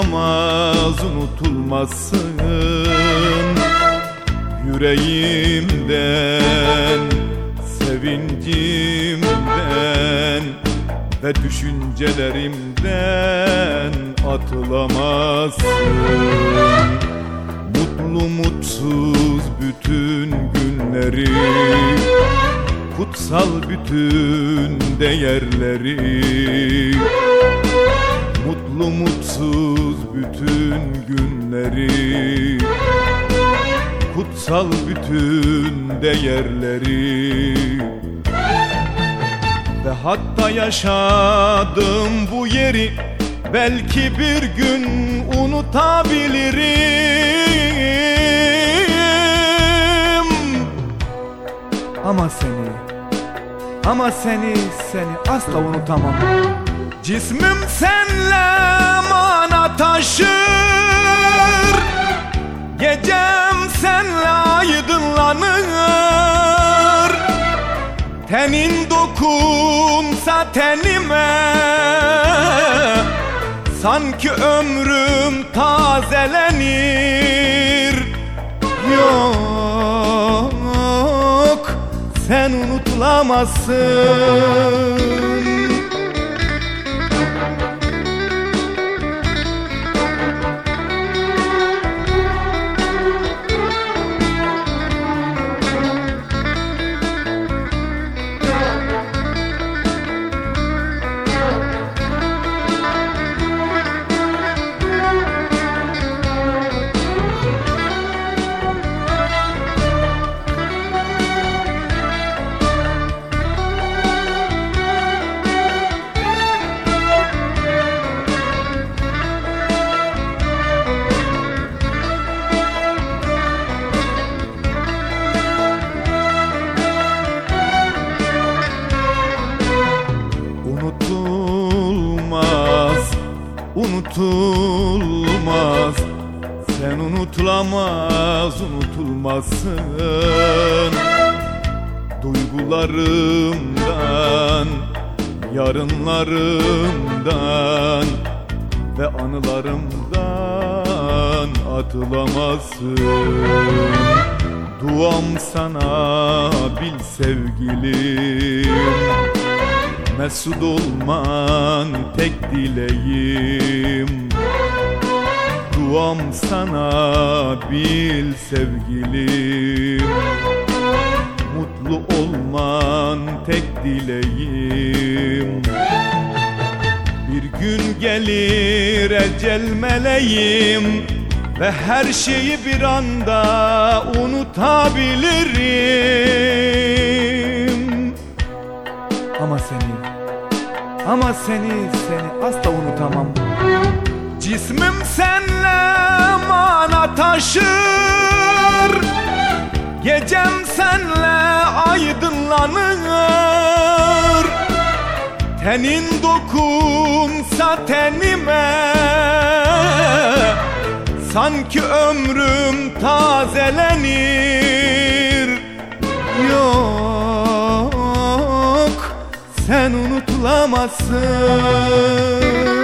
unutulamaz, unutulmazsın. Yüreğimden, sevincimden ve düşüncelerimden atılamazsın. Mutlu mutsuz bütün günleri, kutsal bütün değerleri, mutlu mutsuz bütün günleri, kutsal bütün değerleri ve hatta yaşadım bu yeri belki bir gün unutabilirim. Ama seni asla unutamam. Cismim senle mana taşır, gecem senle aydınlanır. Tenin dokunsa tenime, sanki ömrüm tazelenir. Yok, sen unutulamazsın. Unutulmaz, sen unutulamaz, unutulmazsın. Duygularımdan, yarınlarımdan ve anılarımdan atılamazsın. Duam sana bil sevgilim, mesut olman tek dileğim. Duam sana bil sevgilim, mutlu olman tek dileğim. Bir gün gelir ecel meleğim ve her şeyi bir anda unutabilirim. Ama seni asla unutamam. Cismim senle mana taşır, gecem senle aydınlanır. Tenin dokunsa tenime, sanki ömrüm tazelenir. Yok, sen unutulamazsın.